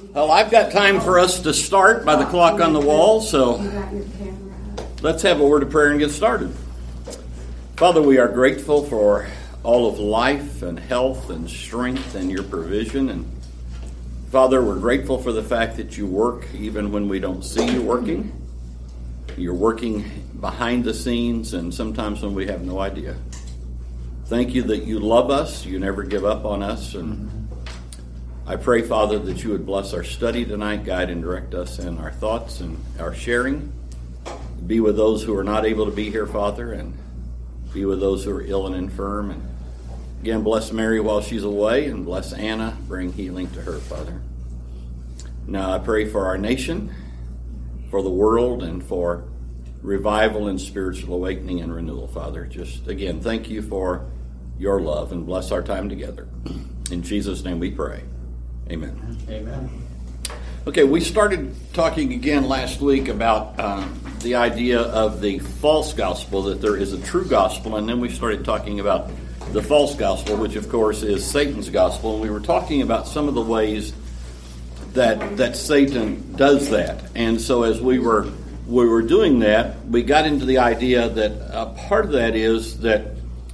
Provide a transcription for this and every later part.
Well, I've got time for us to start by the clock on the wall, so let's have a word of prayer and get started. Father, we are grateful for all of life and health and strength and your provision. And Father, we're grateful for the fact that you work even when we don't see you working. You're working behind the scenes and sometimes when we have no idea. Thank you that you love us. You never give up on us. And I pray, Father, that you would bless our study tonight, guide and direct us in our thoughts and our sharing. Be with those who are not able to be here, Father, and be with those who are ill and infirm. And again, bless Mary while she's away, and bless Anna. Bring healing to her, Father. Now I pray for our nation, for the world, and for revival and spiritual awakening and renewal, Father. Just, again, thank you for your love, and bless our time together. In Jesus' name we pray. Amen. Amen. Okay, we started talking again last week about the idea of the false gospel, that there is a true gospel, and then we started talking about the false gospel, which of course is Satan's gospel, and we were talking about some of the ways that Satan does that. And so as we were doing that, we got into the idea that part of that is that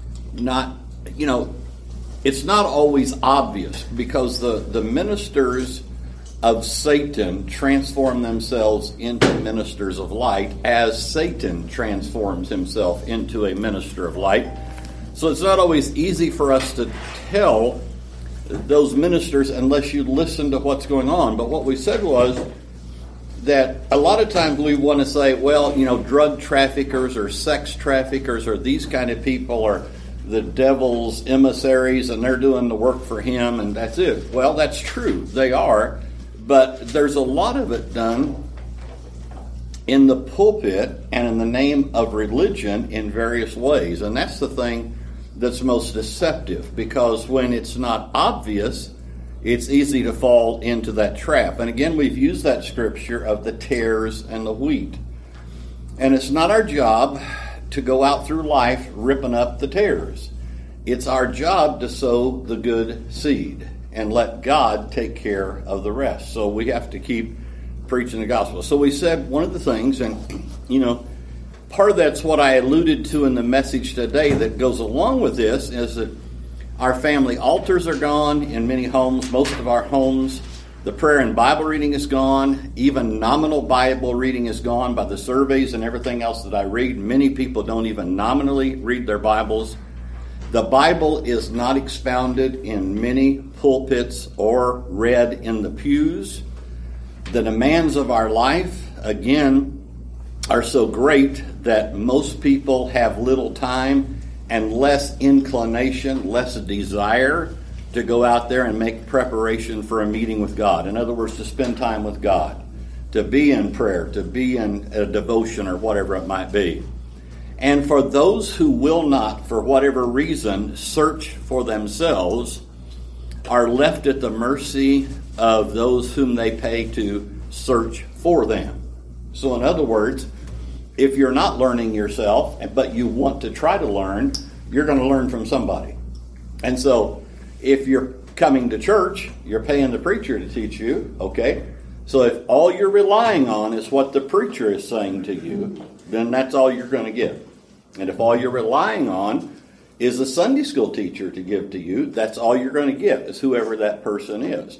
it's not always obvious, because the ministers of Satan transform themselves into ministers of light as Satan transforms himself into a minister of light. So it's not always easy for us to tell those ministers unless you listen to what's going on. But what we said was that a lot of times we want to say, well, drug traffickers or sex traffickers or these kind of people are the devil's emissaries and they're doing the work for him and that's it. Well, that's true. They are. But there's a lot of it done in the pulpit and in the name of religion in various ways. And that's the thing that's most deceptive, because when it's not obvious, it's easy to fall into that trap. And again, we've used that scripture of the tares and the wheat. And it's not our job to go out through life ripping up the tares. It's our job to sow the good seed and let God take care of the rest. So we have to keep preaching the gospel. So we said one of the things, and part of that's what I alluded to in the message today that goes along with this, is that our family altars are gone in many homes, most of our homes. The prayer and Bible reading is gone. Even nominal Bible reading is gone by the surveys and everything else that I read. Many people don't even nominally read their Bibles. The Bible is not expounded in many pulpits or read in the pews. The demands of our life, again, are so great that most people have little time and less inclination, less desire to go out there and make preparation for a meeting with God. In other words, to spend time with God, to be in prayer, to be in a devotion or whatever it might be. And for those who will not, for whatever reason, search for themselves, are left at the mercy of those whom they pay to search for them. So in other words, if you're not learning yourself, but you want to try to learn, you're going to learn from somebody. And so if you're coming to church, you're paying the preacher to teach you, okay? So if all you're relying on is what the preacher is saying to you, then that's all you're going to get. And if all you're relying on is a Sunday school teacher to give to you, that's all you're going to get, is whoever that person is.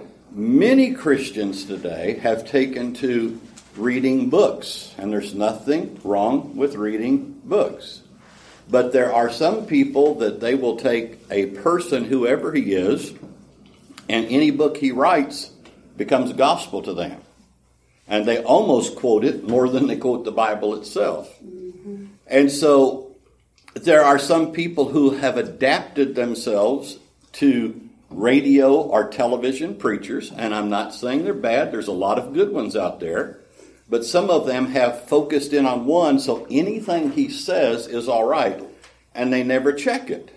Many Christians today have taken to reading books, and there's nothing wrong with reading books. But there are some people that they will take a person, whoever he is, and any book he writes becomes gospel to them. And they almost quote it more than they quote the Bible itself. Mm-hmm. And so there are some people who have adapted themselves to radio or television preachers, and I'm not saying they're bad. There's a lot of good ones out there. But some of them have focused in on one, so anything he says is all right, and they never check it.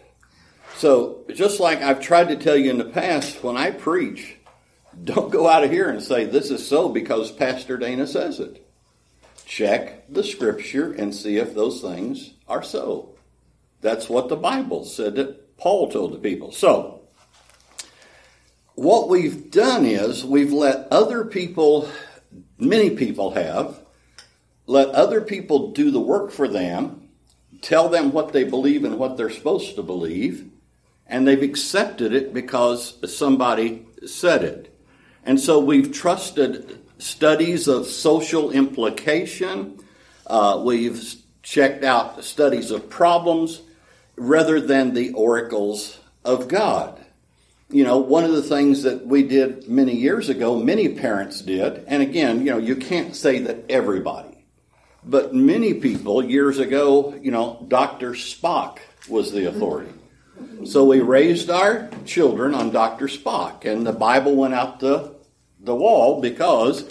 So just like I've tried to tell you in the past, when I preach, don't go out of here and say, this is so because Pastor Dana says it. Check the scripture and see if those things are so. That's what the Bible said that Paul told the people. So, what we've done is we've let other people, many people have, let other people do the work for them, tell them what they believe and what they're supposed to believe, and they've accepted it because somebody said it. And so we've trusted studies of social implication. We've checked out studies of problems rather than the oracles of God. You know, one of the things that we did many years ago, many parents did, and again, you know, you can't say that everybody, but many people years ago, you know, Dr. Spock was the authority. So we raised our children on Dr. Spock, and the Bible went out the wall because,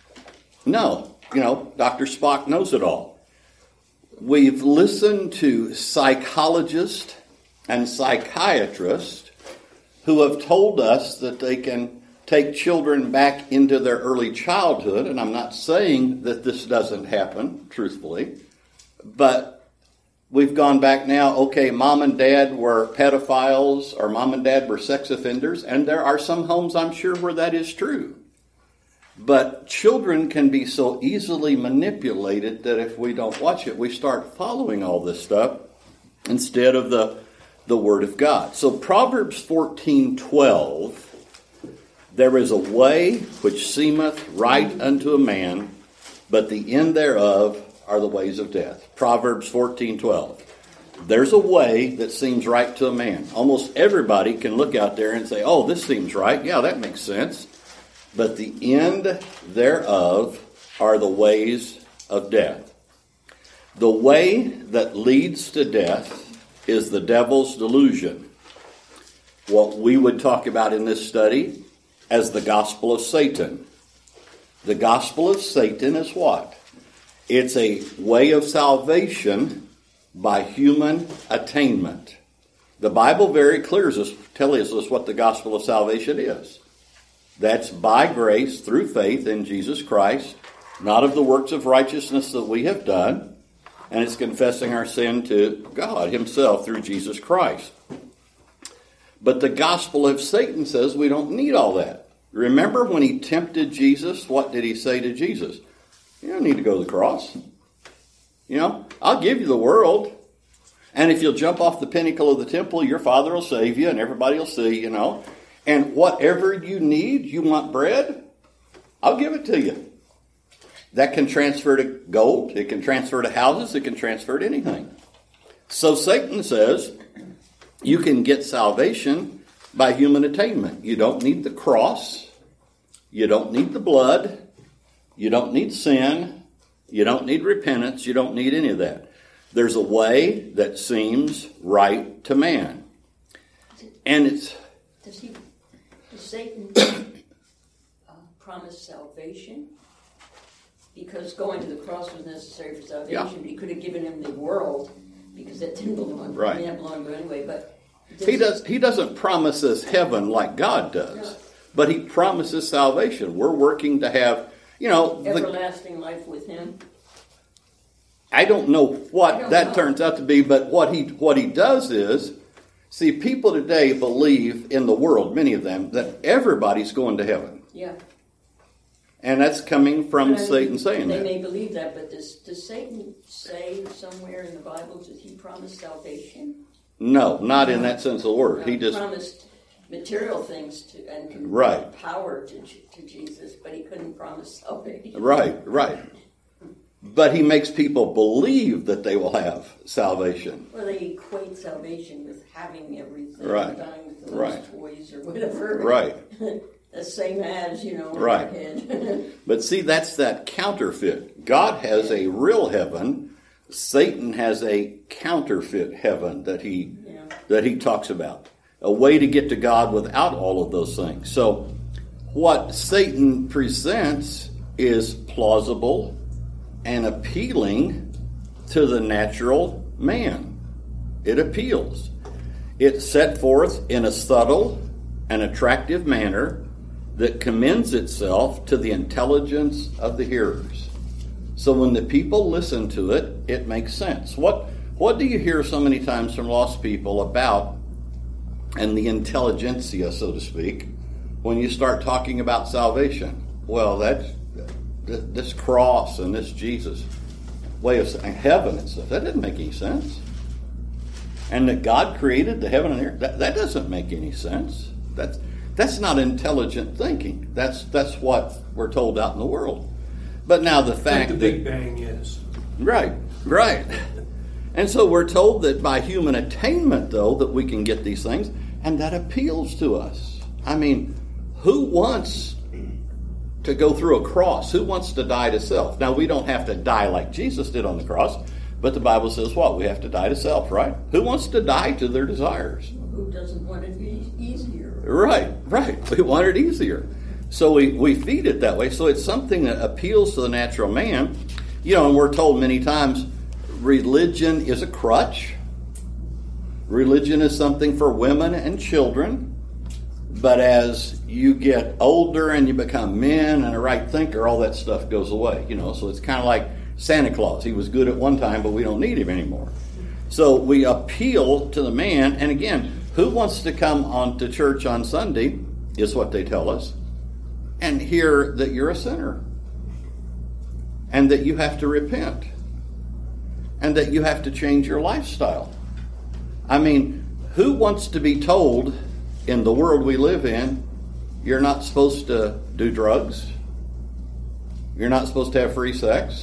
no, you know, Dr. Spock knows it all. We've listened to psychologists and psychiatrists who have told us that they can take children back into their early childhood, and I'm not saying that this doesn't happen, truthfully, but we've gone back now, okay, mom and dad were pedophiles, or mom and dad were sex offenders, and there are some homes, I'm sure, where that is true. But children can be so easily manipulated that if we don't watch it, we start following all this stuff instead of the Word of God. So Proverbs 14:12, there is a way which seemeth right unto a man, but the end thereof are the ways of death. Proverbs 14:12. There's a way that seems right to a man. Almost everybody can look out there and say, oh, this seems right. Yeah, that makes sense. But the end thereof are the ways of death. The way that leads to death is the devil's delusion. What we would talk about in this study as the gospel of Satan. The gospel of Satan is what? It's a way of salvation by human attainment. The Bible very clearly tells us what the gospel of salvation is. That's by grace through faith in Jesus Christ, not of the works of righteousness that we have done, and it's confessing our sin to God Himself through Jesus Christ. But the gospel of Satan says we don't need all that. Remember when he tempted Jesus, what did he say to Jesus? You don't need to go to the cross. You know, I'll give you the world. And if you'll jump off the pinnacle of the temple, your Father will save you and everybody will see, you know. And whatever you need, you want bread, I'll give it to you. That can transfer to gold. It can transfer to houses. It can transfer to anything. So Satan says you can get salvation by human attainment. You don't need the cross. You don't need the blood. You don't need sin. You don't need repentance. You don't need any of that. There's a way that seems right to man. And it's... Does Satan promise salvation? Because going to the cross was necessary for salvation. Yeah. But he could have given him the world because that didn't belong. Right. I mean, that belonged to him anyway. But he doesn't promise us heaven like God does, no. But he promises salvation. We're working to have, you know, everlasting life with him. I don't know what that turns out to be, but what he does is, see, people today believe in the world, many of them, that everybody's going to heaven. Yeah. And that's coming from Satan saying that. They may believe that, but does Satan say somewhere in the Bible, does he promise salvation? No, not in that sense of the word. No, he just promised material things and right. Power to Jesus, but he couldn't promise salvation. Right. But he makes people believe that they will have salvation. Well, they equate salvation with having everything, right. dying with those toys or whatever. Right. The same as, you know, right. But see, that's that counterfeit. God has a real heaven. Satan has a counterfeit heaven that he talks about. A way to get to God without all of those things. So what Satan presents is plausible and appealing to the natural man. It appeals. It's set forth in a subtle and attractive manner that commends itself to the intelligence of the hearers. So when the people listen to it, it makes sense. What do you hear so many times from lost people about, and the intelligentsia, so to speak, when you start talking about salvation. Well, that's this cross and this Jesus way of saying heaven and stuff. That doesn't make any sense. And that God created the heaven and earth. That doesn't make any sense. That's not intelligent thinking. That's what we're told out in the world. But now the fact that the Big Bang is right. And so we're told that by human attainment, though, that we can get these things, and that appeals to us. I mean, who wants to go through a cross? Who wants to die to self? Now, we don't have to die like Jesus did on the cross, but the Bible says what? We have to die to self, right? Who wants to die to their desires? Who doesn't want it to be easier? Right. We want it easier. So we feed it that way. So it's something that appeals to the natural man. And we're told many times, religion is a crutch. Religion is something for women and children. But as you get older and you become men and a right thinker, all that stuff goes away. So it's kind of like Santa Claus. He was good at one time, but we don't need him anymore. So we appeal to the man. And again, who wants to come on to church on Sunday, is what they tell us, and hear that you're a sinner, and that you have to repent, and that you have to change your lifestyle. I mean, who wants to be told in the world we live in, you're not supposed to do drugs, you're not supposed to have free sex,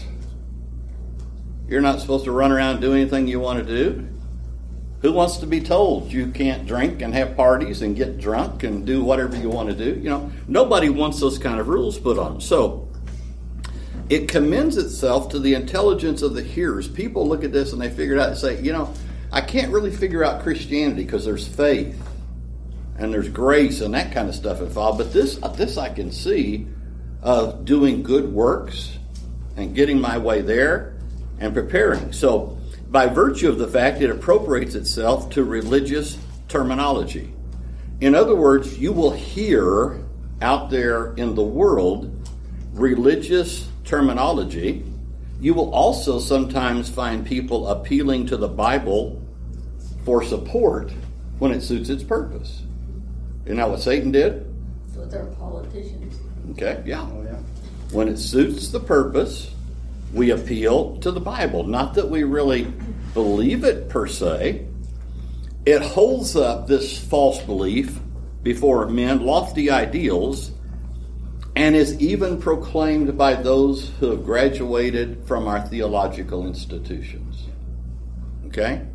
you're not supposed to run around and do anything you want to do? Who wants to be told you can't drink and have parties and get drunk and do whatever you want to do? Nobody wants those kind of rules put on them. So it commends itself to the intelligence of the hearers. People look at this and they figure it out and say, I can't really figure out Christianity because there's faith and there's grace and that kind of stuff involved. But this I can see doing good works and getting my way there and preparing. So by virtue of the fact it appropriates itself to religious terminology. In other words, you will hear out there in the world religious terminology. You will also sometimes find people appealing to the Bible for support when it suits its purpose. Isn't that what Satan did? That's what they're politicians. Okay, yeah. Oh, yeah. When it suits the purpose, we appeal to the Bible. Not that we really believe it per se. It holds up this false belief before men, lofty ideals, and is even proclaimed by those who have graduated from our theological institutions. Okay?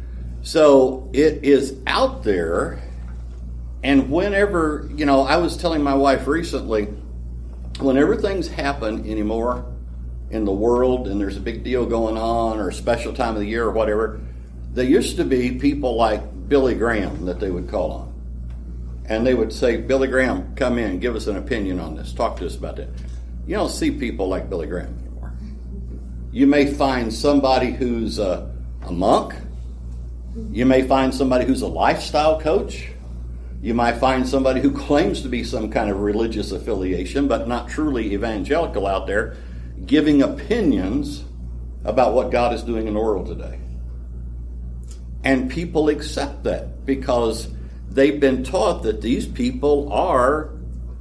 So it is out there, and whenever, I was telling my wife recently, whenever things happen anymore in the world and there's a big deal going on or a special time of the year or whatever, there used to be people like Billy Graham that they would call on. And they would say, Billy Graham, come in and give us an opinion on this. Talk to us about that. You don't see people like Billy Graham anymore. You may find somebody who's a monk. You may find somebody who's a lifestyle coach. You might find somebody who claims to be some kind of religious affiliation, but not truly evangelical out there, giving opinions about what God is doing in the world today. And people accept that because they've been taught that these people are,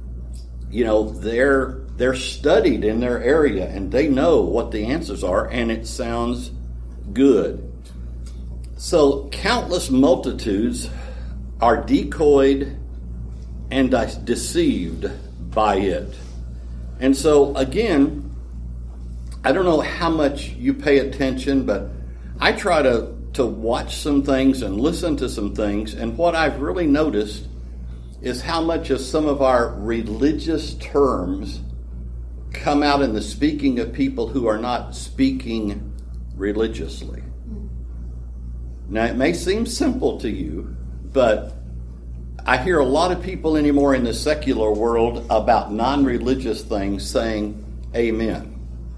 they're studied in their area and they know what the answers are, and it sounds good. So countless multitudes are decoyed and deceived by it. And so again, I don't know how much you pay attention, but I try to watch some things and listen to some things, and what I've really noticed is how much of some of our religious terms come out in the speaking of people who are not speaking religiously. Now, it may seem simple to you, but I hear a lot of people anymore in the secular world about non-religious things saying amen.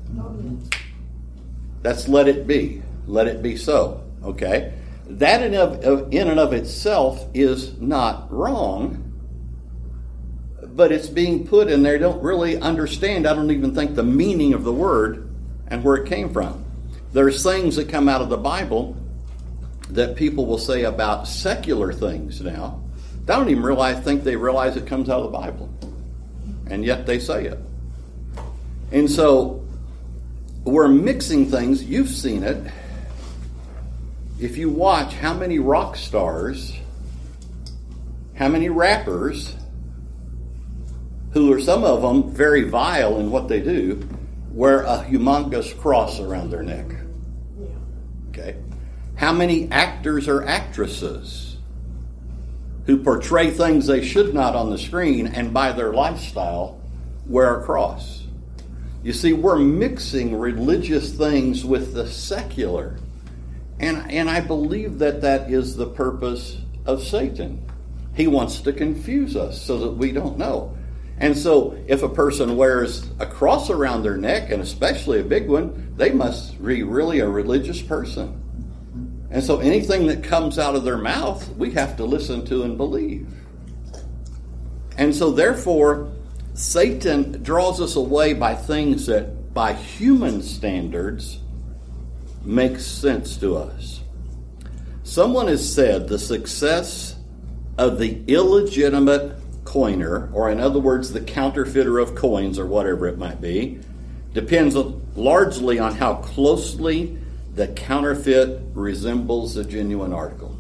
That's let it be. Let it be so. Okay? That in and of itself is not wrong, but it's being put in there. They don't really understand, I don't even think, the meaning of the word and where it came from. There's things that come out of the Bible that people will say about secular things now They don't even think they realize it comes out of the Bible. And yet they say it. And so we're mixing things. You've seen it. If you watch how many rock stars, how many rappers, who are some of them very vile in what they do, wear a humongous cross around their neck. Okay? How many actors or actresses who portray things they should not on the screen and by their lifestyle wear a cross? You see, we're mixing religious things with the secular. And I believe that is the purpose of Satan. He wants to confuse us so that we don't know. And so if a person wears a cross around their neck, and especially a big one, they must be really a religious person. And so anything that comes out of their mouth, we have to listen to and believe. And so therefore, Satan draws us away by things that, by human standards, make sense to us. Someone has said the success of the illegitimate coiner, or in other words, the counterfeiter of coins, or whatever it might be, depends largely on how closely the counterfeit resembles the genuine article.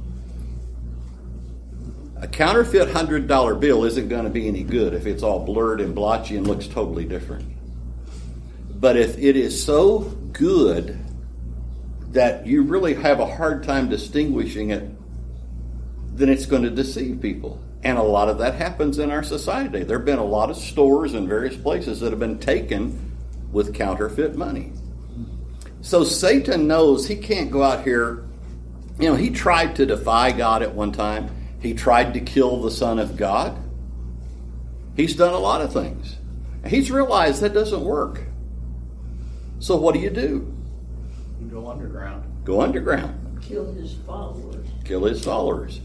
A counterfeit $100 bill isn't going to be any good if it's all blurred and blotchy and looks totally different. But if it is so good that you really have a hard time distinguishing it, then it's going to deceive people. And a lot of that happens in our society. There have been a lot of stores in various places that have been taken with counterfeit money. So Satan knows he can't go out here. You know, he tried to defy God at one time. He tried to kill the Son of God. He's done a lot of things. He's realized that doesn't work. So what do? You go underground. Go underground. Kill his followers. Kill his followers.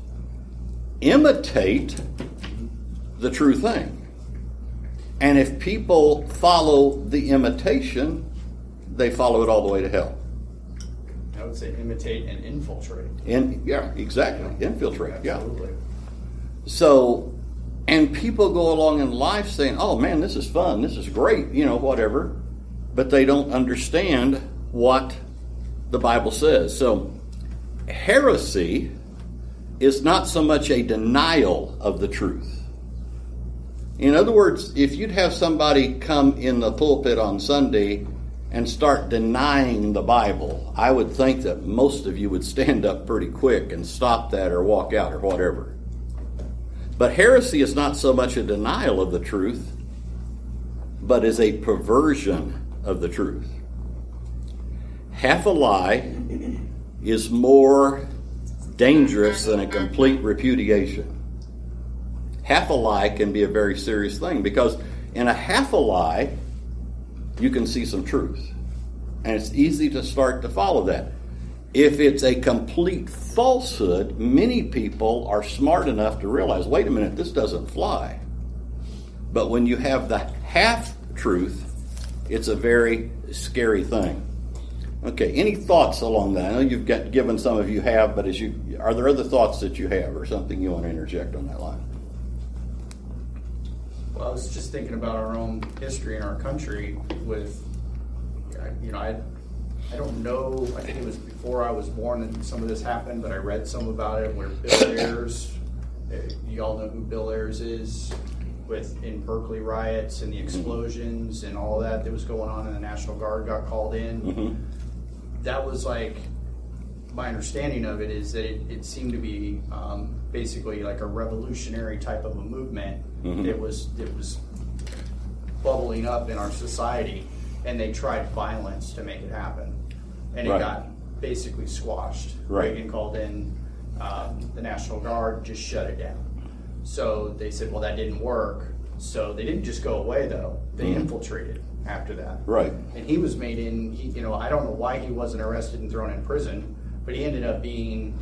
Imitate the true thing. And if people follow the imitation, they follow it all the way to hell. I would say imitate and infiltrate. Yeah, exactly. Infiltrate, Absolutely. yeah. So, and people go along in life saying, oh man, this is fun, this is great, whatever. But they don't understand what the Bible says. So, heresy is not so much a denial of the truth. In other words, if you'd have somebody come in the pulpit on Sunday and start denying the Bible, I would think that most of you would stand up pretty quick and stop that or walk out or whatever. But heresy is not so much a denial of the truth, but is a perversion of the truth. Half a lie is more dangerous than a complete repudiation. Half a lie can be a very serious thing, because in a half a lie, you can see some truth. And it's easy to start to follow that. If it's a complete falsehood, many people are smart enough to realize, wait a minute, this doesn't fly. But when you have the half truth, it's a very scary thing. Okay, any thoughts along that? I know you've given some of you have, but are there other thoughts that you have or something you want to interject on that line? Well, I was just thinking about our own history in our country with, I don't know, I think it was before I was born that some of this happened, but I read some about it where Bill Ayers, you all know who Bill Ayers is, in Berkeley riots and the explosions and all that was going on, and the National Guard got called in. Mm-hmm. That was my understanding of it is that it seemed to be basically like a revolutionary type of a movement. Mm-hmm. It was bubbling up in our society, and they tried violence to make it happen, and it got basically squashed. Right. Reagan called in the National Guard, just shut it down. So they said, well, that didn't work. So they didn't just go away, though. They infiltrated after that. Right. And he was made in, I don't know why he wasn't arrested and thrown in prison, but he ended up being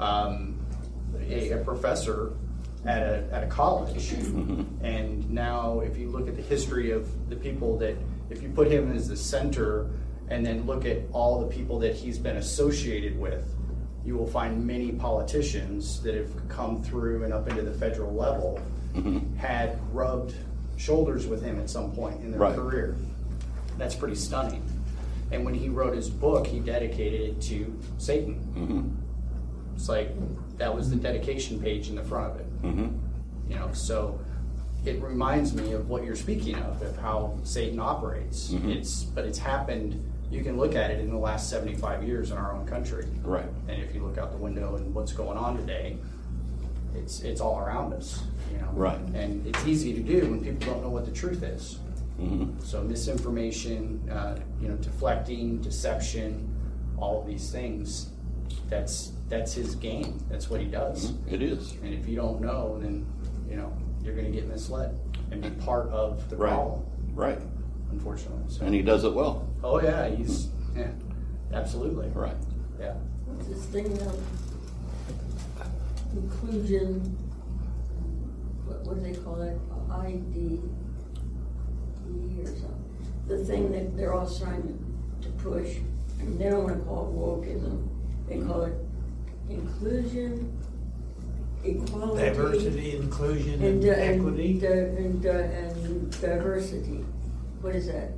a professor at a college. Mm-hmm. And now if you look at the history of the people that, if you put him as the center and then look at all the people that he's been associated with, you will find many politicians that have come through and up into the federal level had rubbed shoulders with him at some point in their Right. career. That's pretty stunning. And when he wrote his book, he dedicated it to Satan. It's like that was the dedication page in the front of it. You know, so it reminds me of what you're speaking of how Satan operates. But it's happened. You can look at it in the last 75 years in our own country. Right. And if you look out the window and what's going on today, it's all around us. You know. Right. And it's easy to do when people don't know what the truth is. So misinformation, deflecting, deception, all of these things. That's his game. That's what he does. It is. And if you don't know, then you're going to get misled and be part of the problem. Right. Unfortunately. So. And he does it well. Oh yeah, absolutely. Right. Yeah. What's this thing of inclusion? What do they call it? IDE or something. The thing that they're all trying to push. They don't want to call it wokeism. They call it inclusion, equality, Diversity, inclusion, and equity. and diversity. What is that?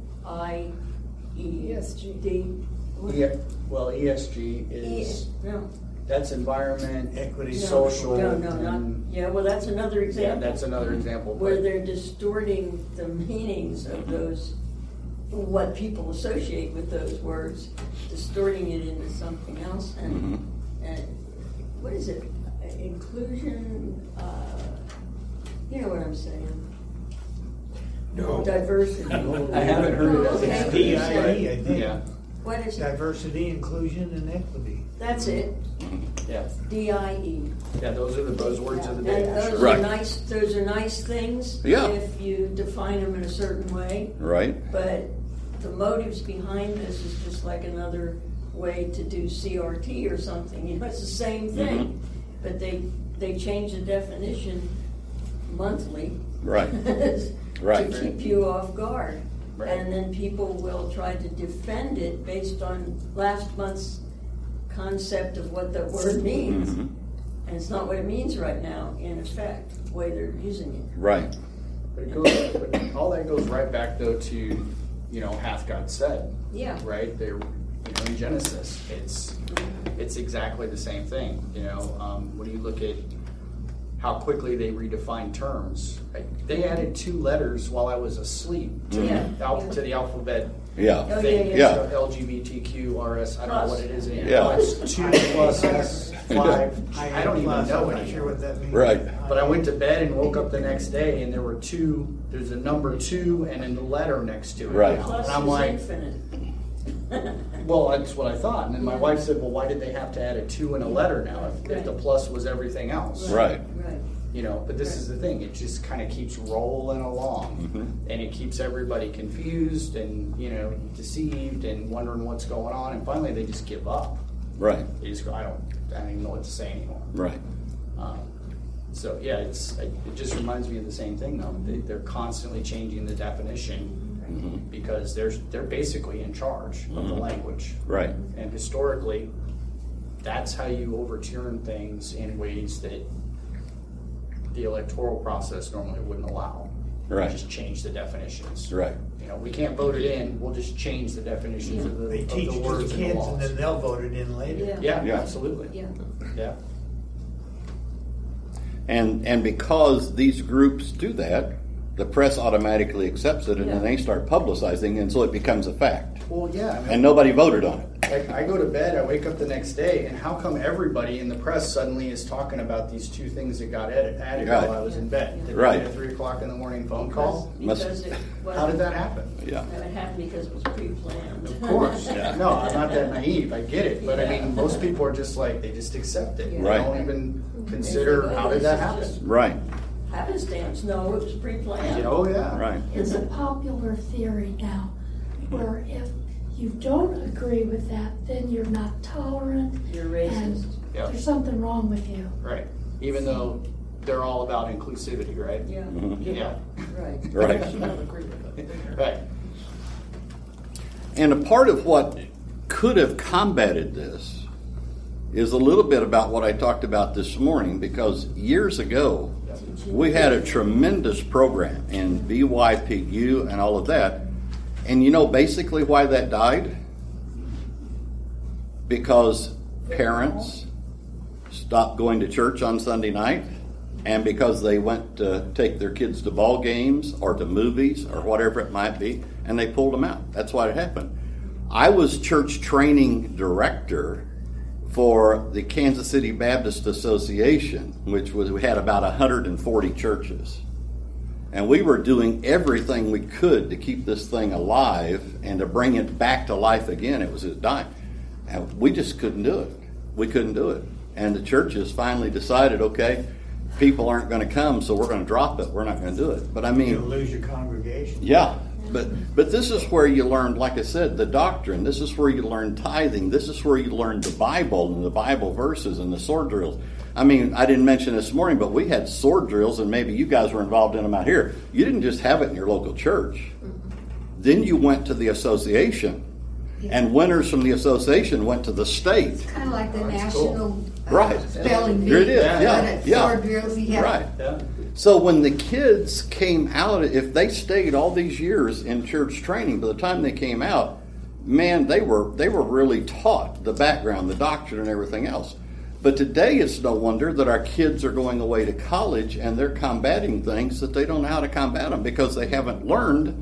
ESG. Yeah. Well, ESG is No. that's environment, Equity, social. No, not. Yeah, well, that's another Yeah, example. that's another example. Where But they're distorting the meanings of those, what people associate with those words, distorting it into something else. And what is it? Inclusion. You know what I'm saying? No. Diversity. I haven't heard it as Okay. an DIE, acronym. I think. Yeah. What is it? Diversity, inclusion, and equity. That's it. Yeah. DIE. Yeah. Those are the buzzwords of the And day. those Right. are nice. Those are nice things. Yeah. If you define them in a certain way. Right. But the motives behind this is just like another way to do CRT or something. You know, it's the same thing, but they change the definition monthly. Right. Right. To keep you off guard. Right. And then people will try to defend it based on last month's concept of what the word means. And it's not what it means right now, in effect, the way they're using it. Right. But all that goes right back though to hath God said. Yeah. Right. They're in Genesis, it's exactly the same thing. When you look at how quickly they redefine terms, they added 2 letters while I was asleep to the alphabet. Yeah. Oh, Thing. yeah. So LGBTQ, RS, I don't know what it is. Yeah. It's 2 plus S, 5. I don't even know I'm not anymore. sure what that means. Right. But I went to bed and woke up the next day, and there were 2. There's a number 2 and then the letter next to it. Right. Plus And I'm is like, infinite. well, that's what I thought. And then my wife said, well, why did they have to add a 2 and a letter now if the plus was everything else? Right. Right. But this is the thing. It just kind of keeps rolling along, and it keeps everybody confused and deceived and wondering what's going on. And finally, they just give up. Right. They just go, I don't even know what to say anymore. Right. So yeah, it just reminds me of the same thing though. They're constantly changing the definition because they're basically in charge of the language. Right. And historically, that's how you overturn things in ways that the electoral process normally wouldn't allow. Right. Just change the definitions. Right. We can't vote it in. We'll just change the definitions of the They teach of the it to words the and the kids, and laws. then they'll vote it in later. Yeah. Yeah, absolutely. Yeah. Yeah. And because these groups do that, the press automatically accepts it, and then they start publicizing, and so it becomes a fact. Well, yeah. And nobody voted on it. I go to bed, I wake up the next day, and how come everybody in the press suddenly is talking about these 2 things that got added Right. while I was in bed? Did Right. I get a 3 o'clock in the morning phone call? Because it was. How did that happen? Yeah. It happened because it was pre-planned. Of course. Yeah. No, I'm not that naive. I get it. But I mean, most people are just like, they just accept it. Right. They don't even consider how did that happen. Right. Happenstance. No, it was pre-planned. Oh, yeah. Right. It's a popular theory now, where if you don't agree with that, then you're not tolerant. You're racist. And Yep. there's something wrong with you. Right. Even though they're all about inclusivity, right? Yeah. Yeah. Right. Right. Right. And a part of what could have combated this is a little bit about what I talked about this morning, because years ago, we had a tremendous program in BYPU and all of that. And you know basically why that died? Because parents stopped going to church on Sunday night, and because they went to take their kids to ball games or to movies or whatever it might be, and they pulled them out. That's why it happened. I was church training director for the Kansas City Baptist Association, which was, we had about 140 churches. And we were doing everything we could to keep this thing alive and to bring it back to life again. It was dying. And we just couldn't do it. We couldn't do it. And the churches finally decided, okay, people aren't going to come, so we're going to drop it. We're not going to do it. But I mean, You'll lose your congregation. yeah. But this is where you learn, like I said, the doctrine. This is where you learn tithing. This is where you learn the Bible and the Bible verses and the sword drills. I mean, I didn't mention this morning, but we had sword drills, and maybe you guys were involved in them out here. You didn't just have it in your local church. Then you went to the association, and winners from the association went to the state. Kind of like the national Right. spelling bee. Here it is. but Yeah. at Yeah. sword drills, you have Right. Yeah. So when the kids came out, if they stayed all these years in church training, by the time they came out, man, they were really taught the background, the doctrine, and everything else. But today it's no wonder that our kids are going away to college and they're combating things that they don't know how to combat them because they haven't learned,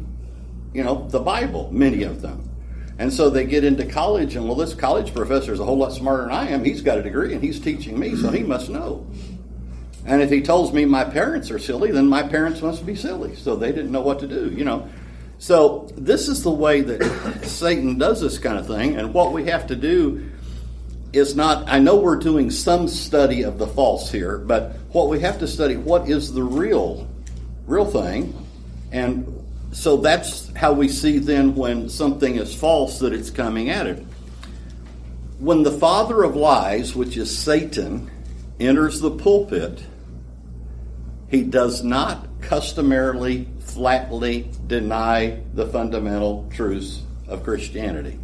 the Bible, many of them. And so they get into college and, well, this college professor is a whole lot smarter than I am. He's got a degree and he's teaching me, so he must know. And if he tells me my parents are silly, then my parents must be silly. So they didn't know what to do, So this is the way that Satan does this kind of thing. And what we have to do is not, I know we're doing some study of the false here, but what we have to study, what is the real thing? And so that's how we see then when something is false that it's coming at it. When the father of lies, which is Satan, enters the pulpit, he does not customarily, flatly deny the fundamental truths of Christianity.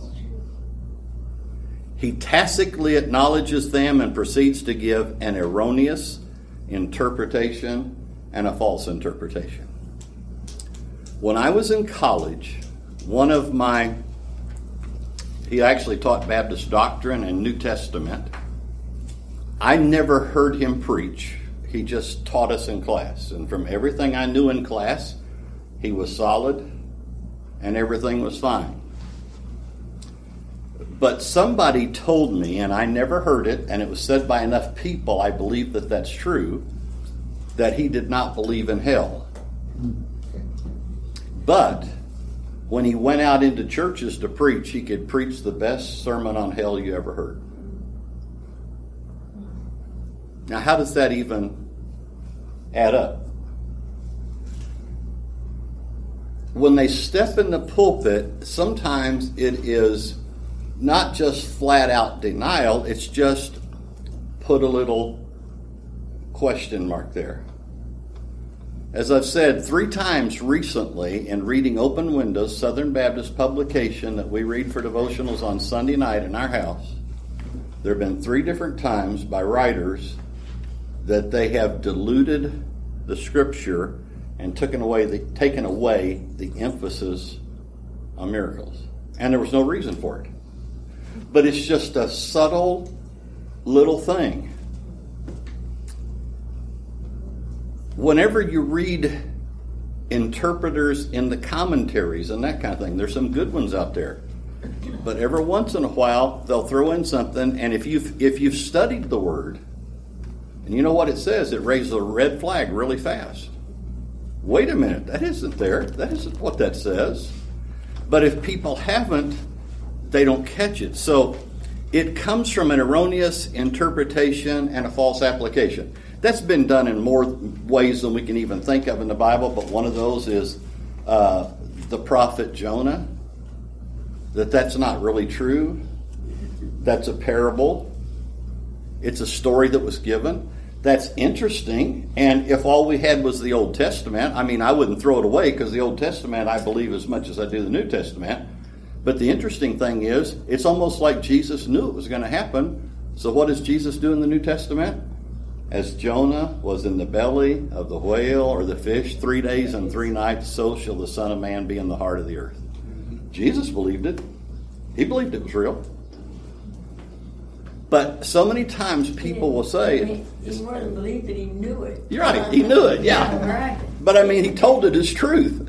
He tacitly acknowledges them and proceeds to give an erroneous interpretation and a false interpretation. When I was in college, he actually taught Baptist doctrine and New Testament. I never heard him preach. He just taught us in class. And from everything I knew in class, he was solid and everything was fine. But somebody told me, and I never heard it, and it was said by enough people, I believe that that's true, that he did not believe in hell. But when he went out into churches to preach, he could preach the best sermon on hell you ever heard. Now, how does that even add up? When they step in the pulpit, sometimes it is not just flat out denial, it's just put a little question mark there. As I've said 3 times recently in reading Open Windows, Southern Baptist publication that we read for devotionals on Sunday night in our house, there have been 3 different times by writers that they have diluted the Scripture and taken away the emphasis on miracles. And there was no reason for it. But it's just a subtle little thing. Whenever you read interpreters in the commentaries and that kind of thing, there's some good ones out there. But every once in a while, they'll throw in something, and if you've studied the Word, and you know what it says, it raises a red flag really fast. Wait a minute, that isn't there. That isn't what that says. But if people haven't, they don't catch it. So it comes from an erroneous interpretation and a false application. That's been done in more ways than we can even think of in the Bible, but one of those is the prophet Jonah. That's not really true. That's a parable. It's a story that was given. That's interesting. And if all we had was the Old Testament, I wouldn't throw it away because the Old Testament I believe as much as I do the New Testament. But the interesting thing is, it's almost like Jesus knew it was going to happen So what does Jesus do in the New Testament? As Jonah was in the belly of the whale or the fish 3 days and 3 nights, so shall the Son of Man be in the heart of the earth. Jesus believed it. He believed it was real. But so many times people will say... He more than believed it, he knew it. You're right, he knew it, yeah. Right. But I mean, he told it as truth.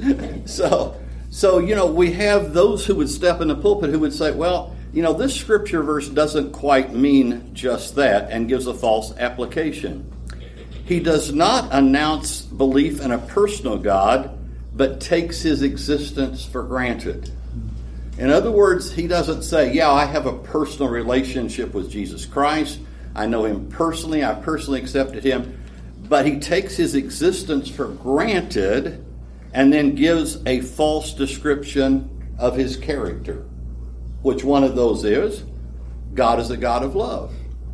So, you know, we have those who would step in the pulpit who would say, well, you know, this scripture verse doesn't quite mean just that, and gives a false application. He does not announce belief in a personal God, but takes his existence for granted. In other words, he doesn't say, yeah, I have a personal relationship with Jesus Christ. I know him personally. I personally accepted him. But he takes his existence for granted and then gives a false description of his character. Which one of those is? God is a God of love.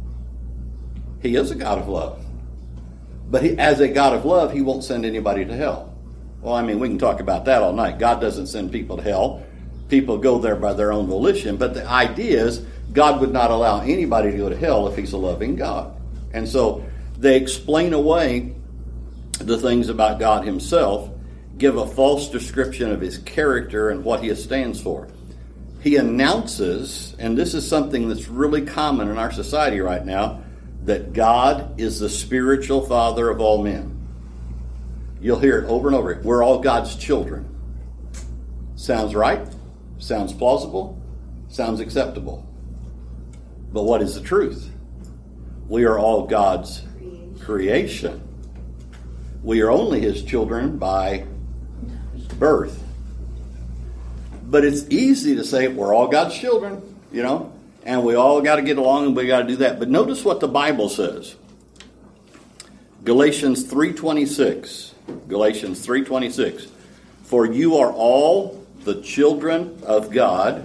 He is a God of love. But as a God of love, he won't send anybody to hell. Well, I mean, we can talk about that all night. God doesn't send people to hell. People go there by their own volition. But the idea is God would not allow anybody to go to hell if he's a loving God. And so they explain away the things about God himself, give a false description of his character and what he stands for. He announces, and this is something that's really common in our society right now, that God is the spiritual father of all men. You'll hear it over and over. We're all God's children. Sounds right? Sounds plausible? Sounds acceptable. But what is the truth? We are all God's creation. We are only his children by birth. But it's easy to say we're all God's children, you know, and we all got to get along and we got to do that. But notice what the Bible says. Galatians 3:26. Galatians 3:26. For you are all the children of God.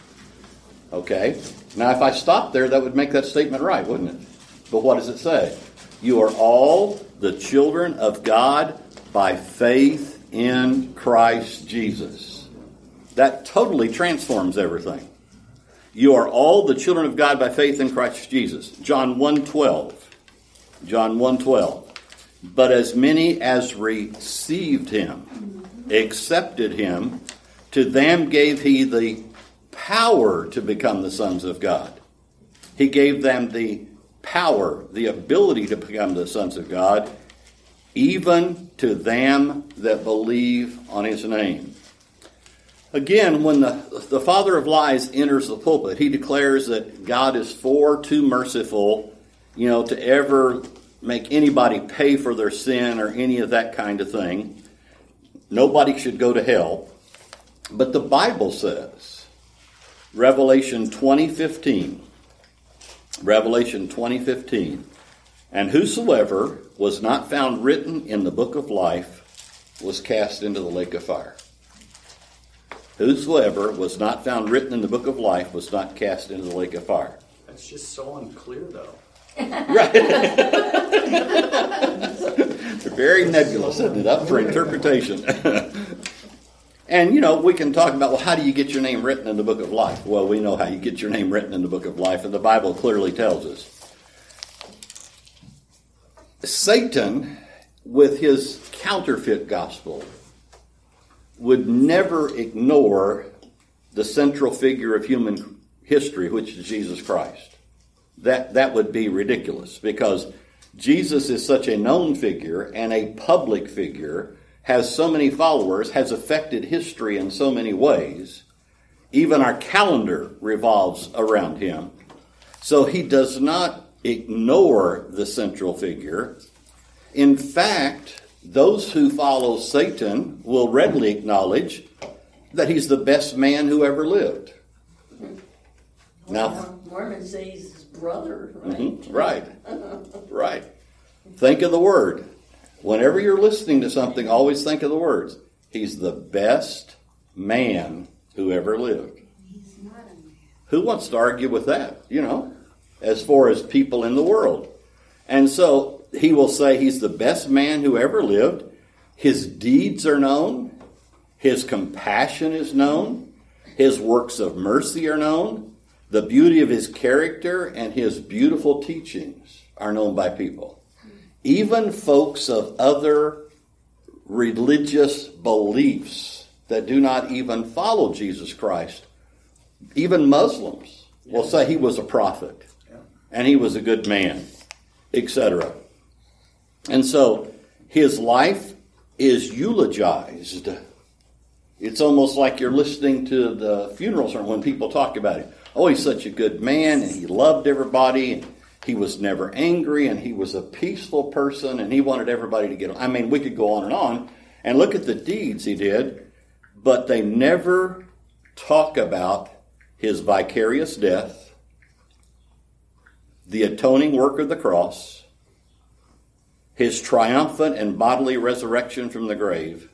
Okay. Now, if I stopped there, that would make that statement right, wouldn't it? But what does it say? You are all the children of God by faith in Christ Jesus. That totally transforms everything. You are all the children of God by faith in Christ Jesus. John 1:12. John 1:12. But as many as received him, accepted him, to them gave he the power to become the sons of God. He gave them the power, the ability to become the sons of God, even to them that believe on his name. Again, when the father of lies enters the pulpit, he declares that God is far too merciful, you know, to ever make anybody pay for their sin or any of that kind of thing. Nobody should go to hell. But the Bible says, Revelation 20:15, Revelation 20:15, and whosoever was not found written in the book of life was cast into the lake of fire. Whosoever was not found written in the book of life was not cast into the lake of fire. That's just so unclear, though. Right. Very nebulous, isn't it? Up for interpretation. And, you know, we can talk about, well, how do you get your name written in the book of life? Well, we know how you get your name written in the book of life, and the Bible clearly tells us. Satan, with his counterfeit gospel, would never ignore the central figure of human history, which is Jesus Christ. That would be ridiculous, because Jesus is such a known figure and a public figure, has so many followers, has affected history in so many ways. Even our calendar revolves around him. So he does not ignore the central figure. In fact, those who follow Satan will readily acknowledge that he's the best man who ever lived. Now, Mormons say he's his brother, right? Mm-hmm, right. Right. Think of the word. Whenever you're listening to something, always think of the words. He's the best man who ever lived. He's not a man. Who wants to argue with that, you know, as far as people in the world? And so he will say he's the best man who ever lived. His deeds are known. His compassion is known. His works of mercy are known. The beauty of his character and his beautiful teachings are known by people. Even folks of other religious beliefs that do not even follow Jesus Christ, even Muslims, will say he was a prophet and he was a good man, etc. And so his life is eulogized. It's almost like you're listening to the funeral sermon when people talk about him. Oh, he's such a good man, and he loved everybody, and he was never angry, and he was a peaceful person, and he wanted everybody to get on. I mean, we could go on, and look at the deeds he did, but they never talk about his vicarious death, the atoning work of the cross, his triumphant and bodily resurrection from the grave.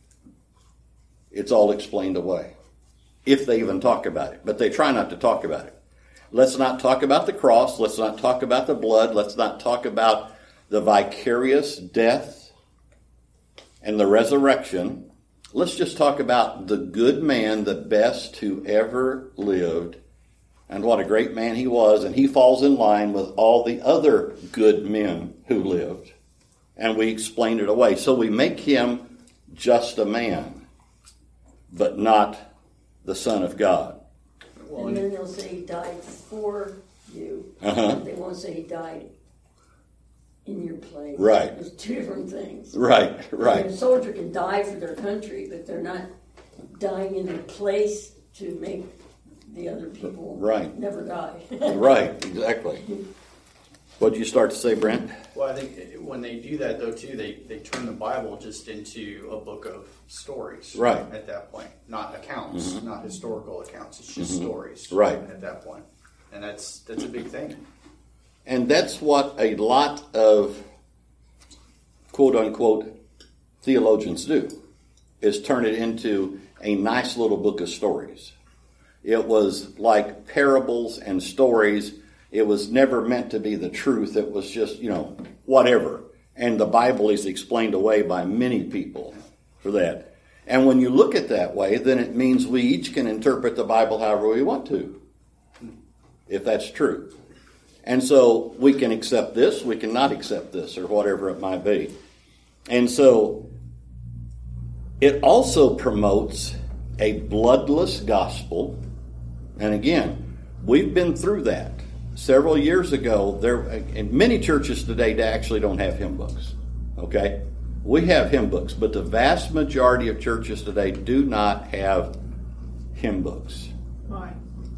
It's all explained away, if they even talk about it. But they try not to talk about it. Let's not talk about the cross. Let's not talk about the blood. Let's not talk about the vicarious death and the resurrection. Let's just talk about the good man, the best who ever lived, and what a great man he was. And he falls in line with all the other good men who lived. And we explain it away. So we make him just a man, but not the Son of God. And then they'll say he died for you. They won't say he died in your place. Right. There's two different things. Right. I mean, a soldier can die for their country, but they're not dying in their place to make the other people never die. Right, exactly. What did you start to say, Brent? Well, I think when they do that, though, too, they turn the Bible just into a book of stories. Right. At that point. Not accounts, not historical accounts. It's just stories. Right. At that point. And that's a big thing. And that's what a lot of quote-unquote theologians do, is turn it into a nice little book of stories. It was like parables and stories. It was never meant to be the truth. It was just, whatever. And the Bible is explained away by many people for that. And when you look at it that way, then it means we each can interpret the Bible however we want to, if that's true. And so we can accept this, we cannot accept this, or whatever it might be. And so it also promotes a bloodless gospel. And again, we've been through that. Several years ago, in many churches today actually don't have hymn books. Okay? We have hymn books, but the vast majority of churches today do not have hymn books. Why?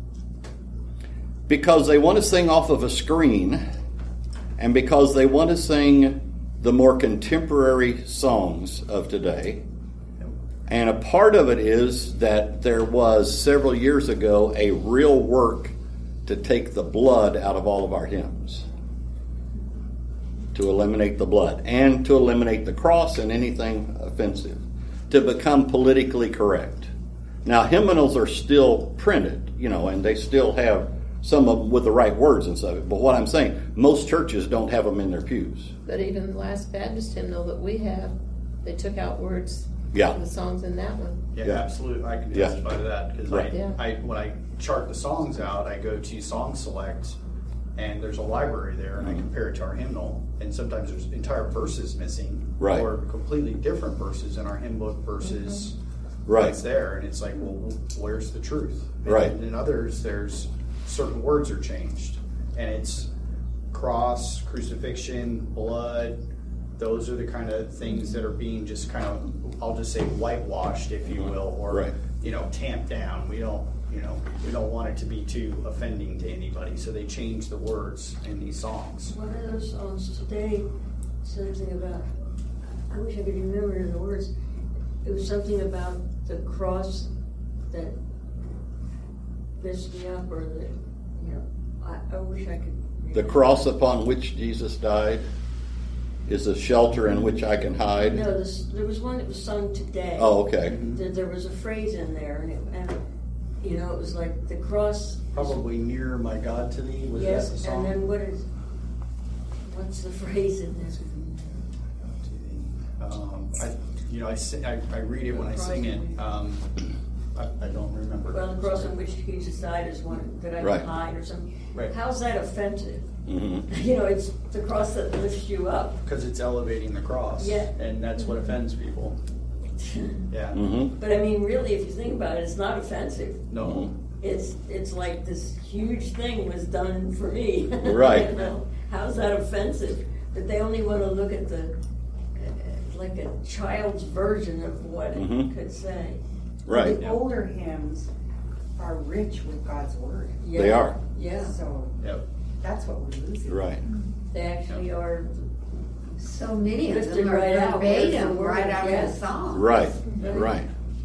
Because they want to sing off of a screen, and because they want to sing the more contemporary songs of today. And a part of it is that there was, several years ago, a real work to take the blood out of all of our hymns. To eliminate the blood. And to eliminate the cross and anything offensive. To become politically correct. Now, hymnals are still printed, and they still have some of them with the right words and stuff. But what I'm saying, most churches don't have them in their pews. But even the last Baptist hymnal that we have, they took out words from the songs in that one. Yeah, absolutely. I can testify to that. Because when I chart the songs out, I go to Song Select, and there's a library there, and I compare it to our hymnal. And sometimes there's entire verses missing, or completely different verses in our hymn book versus what's there. And it's like, well, where's the truth? And in others, there's certain words are changed, and it's cross, crucifixion, blood. Those are the kind of things that are being just kind of, I'll just say, whitewashed, if you will, or tamped down. We don't want it to be too offending to anybody, so they change the words in these songs. One of those songs today said something about, I wish I could remember the words. It was something about the cross that lifts me up, or I wish I could remember. The cross upon which Jesus died is a shelter in which I can hide. No, there was one that was sung today. Oh, okay. There was a phrase in there, and it was like the cross. Probably near my God to thee. Was yes, that the song? and then what's the phrase in there? I read it when I sing it. I don't remember. Well, cross on which he decided is one that I Right. can hide or something. Right. How's that offensive? Mm-hmm. You know, it's the cross that lifts you up. Because it's elevating the cross. Yeah. And that's what offends people. Yeah. Mm-hmm. But I mean, really, if you think about it, it's not offensive. No. It's like this huge thing was done for me. Right. You know? How's that offensive? But they only want to look at the like a child's version of what Mhm. it could say. Right. The older hymns are rich with God's word. Yeah. They are. Yeah, So Yep. that's what we're losing. Right. they actually are. So many of Lifted them are right out, verbatim, word for right word, out yeah. of the song. Right. Right.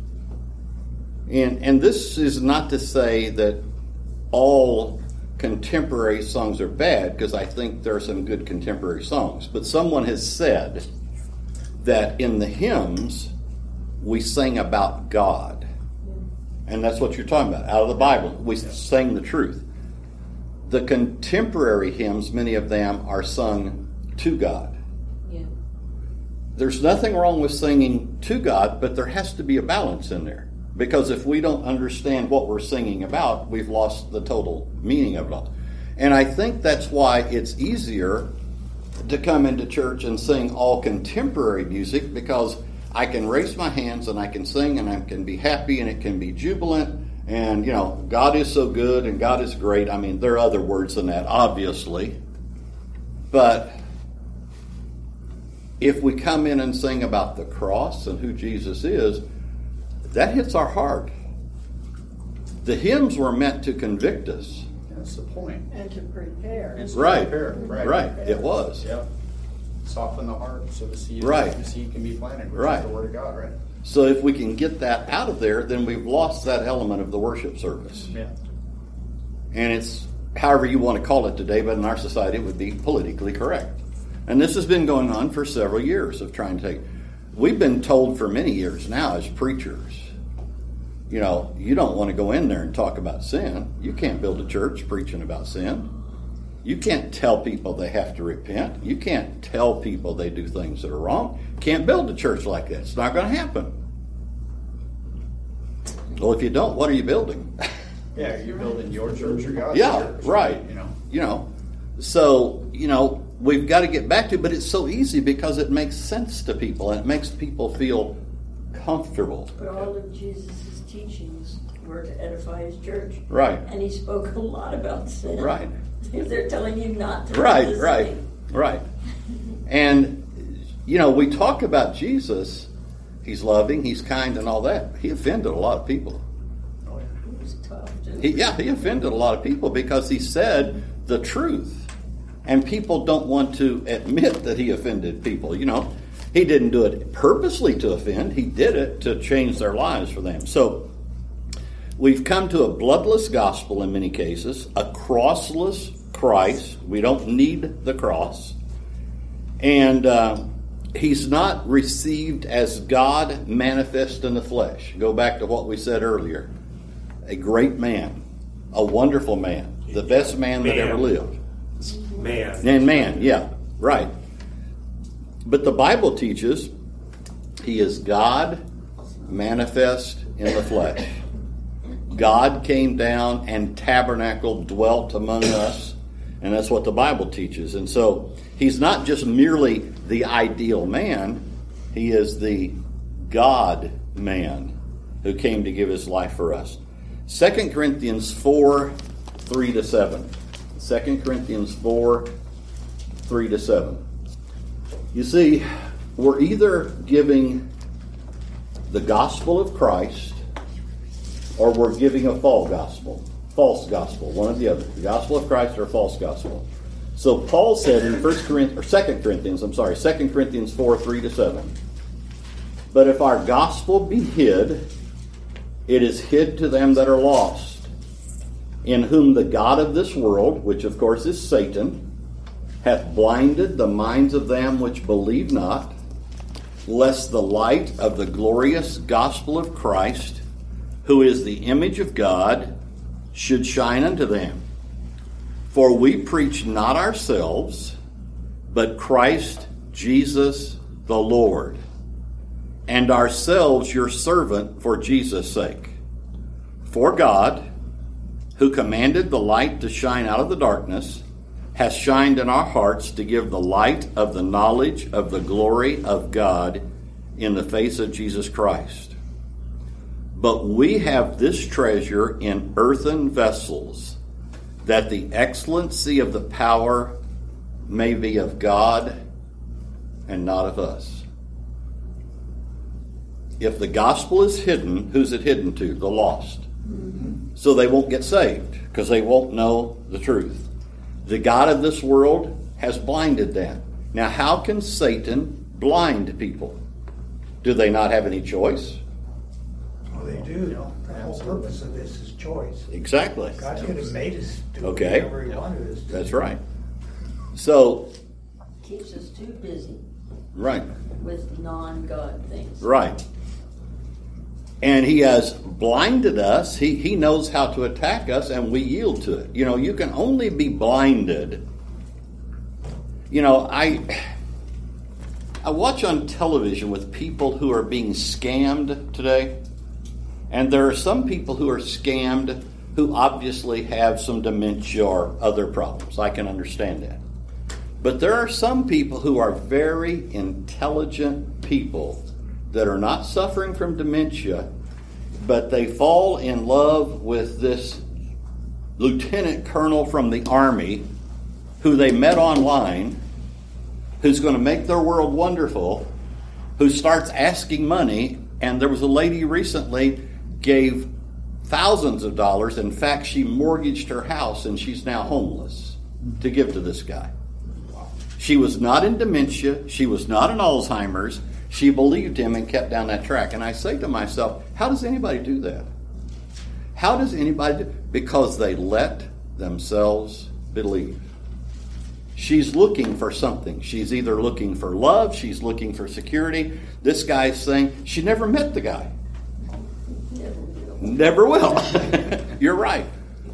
And this is not to say that all contemporary songs are bad, because I think there are some good contemporary songs. But someone has said that in the hymns we sing about God. And that's what you're talking about. Out of the Bible, we sing the truth. The contemporary hymns, many of them are sung to God. Yeah. There's nothing wrong with singing to God, but there has to be a balance in there. Because if we don't understand what we're singing about, we've lost the total meaning of it all. And I think that's why it's easier to come into church and sing all contemporary music, because I can raise my hands and I can sing and I can be happy and it can be jubilant. And, you know, God is so good and God is great. I mean, there are other words than that, obviously. But if we come in and sing about the cross and who Jesus is, that hits our heart. The hymns were meant to convict us. That's the point. And to prepare. It's Right. fair. Right. It was. Yep. Soften the heart so the seed, Right. the seed can be planted, which Right. is the word of God, right? So if we can get that out of there, then we've lost that element of the worship service. Yeah. And it's however you want to call it today, but in our society it would be politically correct. And this has been going on for several years of trying to take. We've been told for many years now as preachers, you know, you don't want to go in there and talk about sin. You can't build a church preaching about sin. You can't tell people they have to repent. You can't tell people they do things that are wrong. Can't build a church like that. It's not going to happen. Well, if you don't, what are you building? Yeah, you're building your church or God's Yeah, church. right. You know. So, we've got to get back to, but it's so easy because it makes sense to people and it makes people feel comfortable. But all of Jesus' teachings were to edify his church. Right. And he spoke a lot about sin. Right. They're telling you not to. Right, do this right, thing. right. And, we talk about Jesus. He's loving, he's kind and all that. He offended a lot of people. Oh, yeah. It was tough. He offended a lot of people because he said the truth. And people don't want to admit that he offended people. He didn't do it purposely to offend. He did it to change their lives for them. So we've come to a bloodless gospel in many cases, a crossless Christ. We don't need the cross. And he's not received as God manifest in the flesh. Go back to what we said earlier. A great man, a wonderful man, the best man that ever lived. Man, yeah, right. But the Bible teaches he is God manifest in the flesh. God came down and tabernacled, dwelt among us, and that's what the Bible teaches. And so he's not just merely the ideal man, he is the God man who came to give his life for us. 2 Corinthians 4, 3-7. 2 Corinthians 4, 3-7. You see, we're either giving the gospel of Christ or we're giving a false gospel, one or the other. The gospel of Christ or a false gospel. So Paul said in 2 Corinthians 4, 3-7, but if our gospel be hid, it is hid to them that are lost, in whom the God of this world, which of course is Satan, hath blinded the minds of them which believe not, lest the light of the glorious gospel of Christ, who is the image of God, should shine unto them. For we preach not ourselves, but Christ Jesus the Lord, and ourselves your servant for Jesus' sake. For God, who commanded the light to shine out of the darkness, has shined in our hearts to give the light of the knowledge of the glory of God in the face of Jesus Christ. But we have this treasure in earthen vessels, that the excellency of the power may be of God and not of us. If the gospel is hidden, who's it hidden to? The lost. So they won't get saved because they won't know the truth. The God of this world has blinded them. Now, how can Satan blind people? Do they not have any choice? Well, they do. The whole purpose of this is choice. Exactly. God could have made us do Okay. whatever He wanted us to. That's right. So, Keeps us too busy right, with non-God things. right. And he has blinded us. He knows how to attack us, and we yield to it. You know, you can only be blinded. You know, I watch on television with people who are being scammed today. And there are some people who are scammed who obviously have some dementia or other problems. I can understand that. But there are some people who are very intelligent people that are not suffering from dementia, but they fall in love with this lieutenant colonel from the Army who they met online, who's going to make their world wonderful, who starts asking money. And there was a lady recently gave thousands of dollars. In fact, she mortgaged her house and she's now homeless to give to this guy. She was not in dementia. She was not in Alzheimer's. She believed him and kept down that track. And I say to myself, how does anybody do that? How does anybody do? Because they let themselves believe. She's looking for something. She's either looking for love, she's looking for security. This guy's saying she never met the guy. Never will. You're right.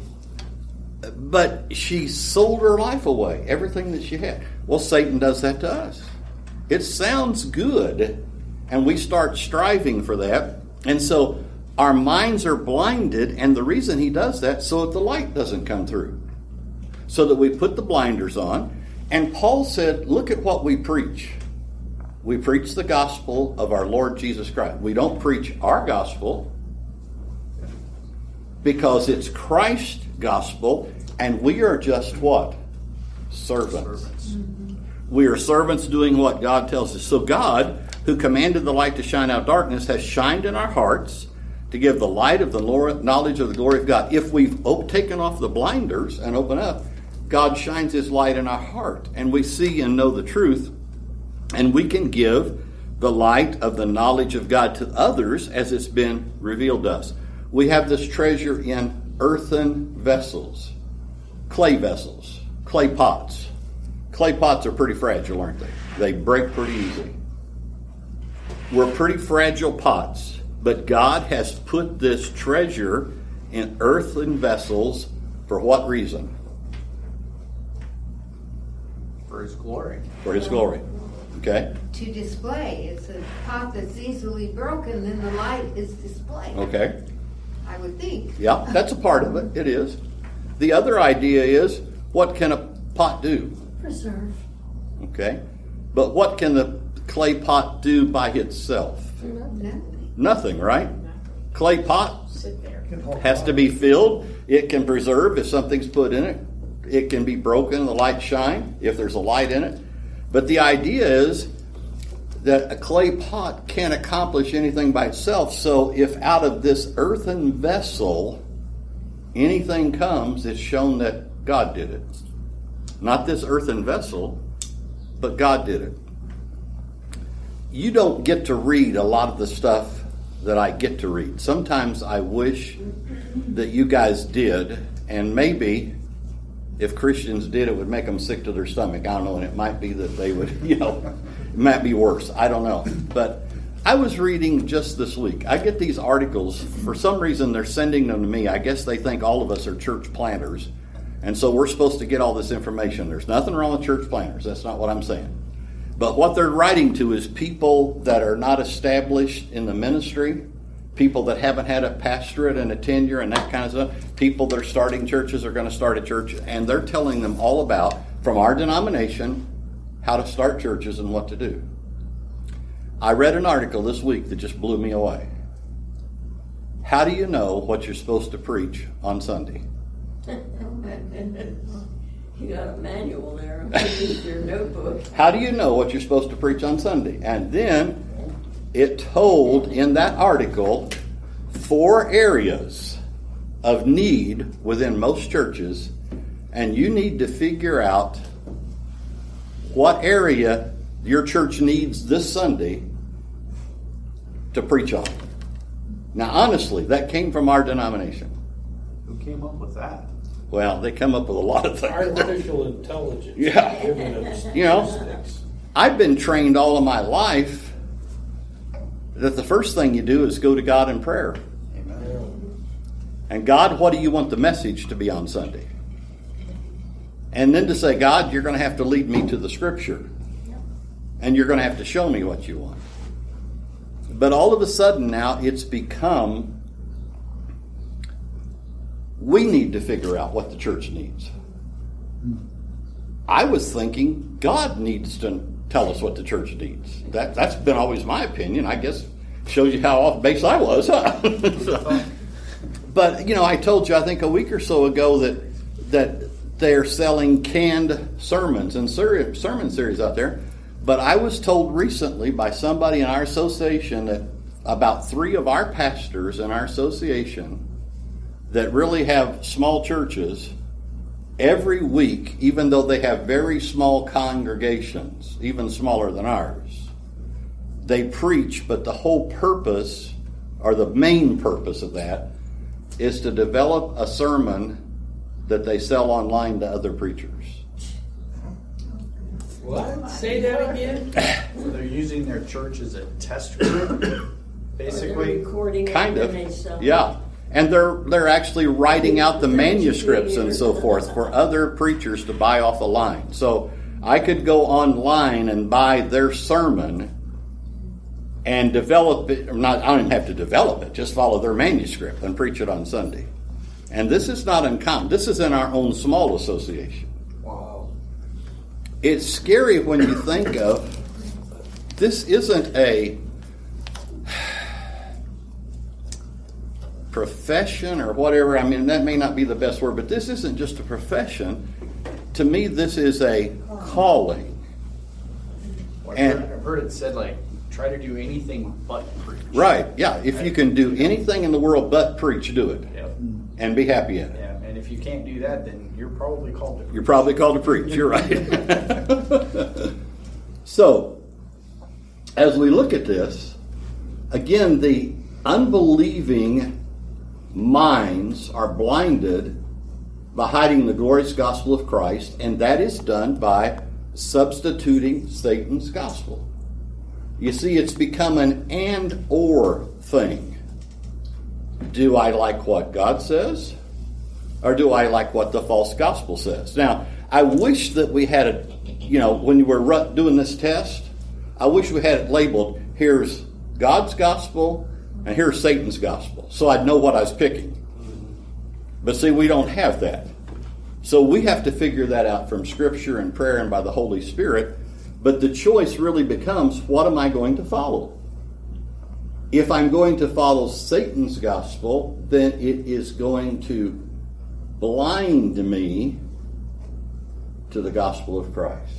But she sold her life away, everything that she had. Well, Satan does that to us. It sounds good, and we start striving for that. And so our minds are blinded, and the reason he does that, so that the light doesn't come through. So that we put the blinders on. And Paul said, look at what we preach. We preach the gospel of our Lord Jesus Christ. We don't preach our gospel because it's Christ's gospel, and we are just what? Servants. We are servants doing what God tells us. So God, who commanded the light to shine out of darkness, has shined in our hearts to give the light of the knowledge of the glory of God. If we've taken off the blinders and open up, God shines his light in our heart, and we see and know the truth, and we can give the light of the knowledge of God to others as it's been revealed to us. We have this treasure in earthen vessels, clay pots. Clay pots are pretty fragile, aren't they? They break pretty easily. We're pretty fragile pots, but God has put this treasure in earthen vessels for what reason? For his glory. For his glory. Okay? To display. It's a pot that's easily broken, then the light is displayed. Okay. I would think. Yeah, that's a part of it. It is. The other idea is, what can a pot do? Preserve. Okay. But what can the clay pot do by itself? Nothing. Nothing, right? Clay pot Sit there. has to be filled. It can preserve if something's put in it. It can be broken, the light shine, if there's a light in it. But the idea is that a clay pot can't accomplish anything by itself. So if out of this earthen vessel anything comes, it's shown that God did it. Not this earthen vessel, but God did it. You don't get to read a lot of the stuff that I get to read. Sometimes I wish that you guys did, and maybe if Christians did, it would make them sick to their stomach. I don't know, and it might be that they would, it might be worse. I don't know. But I was reading just this week. I get these articles. For some reason, they're sending them to me. I guess they think all of us are church planters. And so we're supposed to get all this information. There's nothing wrong with church planters. That's not what I'm saying. But what they're writing to is people that are not established in the ministry, People that haven't had a pastorate and a tenure and that kind of stuff. People that are starting churches are going to start a church, and they're telling them all about, from our denomination, how to start churches and what to do. I read an article this week that just blew me away. How do you know what you're supposed to preach on Sunday? You got a manual there. Use your notebook. How do you know what you're supposed to preach on Sunday? And then it told in that article 4 areas of need within most churches, and you need to figure out what area your church needs this Sunday to preach on. Now, honestly, that came from our denomination. Who came up with that? Well, they come up with a lot of things. Artificial intelligence. Yeah. Giving us You know, statistics. I've been trained all of my life that the first thing you do is go to God in prayer. Amen. And God, what do you want the message to be on Sunday? And then to say, God, you're going to have to lead me to the Scripture. And you're going to have to show me what you want. But all of a sudden now it's become, we need to figure out what the church needs. I was thinking God needs to tell us what the church needs. That's been always my opinion. I guess shows you how off base I was. Huh? But, you know, I told you, I think a week or so ago that they're selling canned sermons and sermon series out there. But I was told recently by somebody in our association that about 3 of our pastors in our association that really have small churches, every week, even though they have very small congregations, even smaller than ours, they preach, but the whole purpose, or the main purpose of that, is to develop a sermon that they sell online to other preachers. What? Say that again? So they're using their church as a test group, basically. They're recording it Kind and they of, sell it. yeah. And they're actually writing out the manuscripts and so forth for other preachers to buy off a line. So I could go online and buy their sermon and develop it. I don't even have to develop it. Just follow their manuscript and preach it on Sunday. And this is not uncommon. This is in our own small association. Wow. It's scary when you think of, this isn't a profession or whatever. I mean, that may not be the best word, but this isn't just a profession. To me, this is a calling. Well, And- I've heard it said, like, try to do anything but preach. Right, yeah. If you can do anything in the world but preach, do it. Yep. And be happy in it. Yeah, and if you can't do that, then you're probably called to preach. You're probably called to preach. You're right. So, as we look at this, again, the unbelieving minds are blinded by hiding the glorious gospel of Christ, and that is done by substituting Satan's gospel. You see, it's become an and/or thing. Do I like what God says? Or do I like what the false gospel says? Now, I wish that we had it, when you were doing this test, I wish we had it labeled, here's God's gospel and here's Satan's gospel. So I'd know what I was picking. But see, we don't have that. So we have to figure that out from Scripture and prayer and by the Holy Spirit. But the choice really becomes, what am I going to follow? If I'm going to follow Satan's gospel, then it is going to blind me to the gospel of Christ.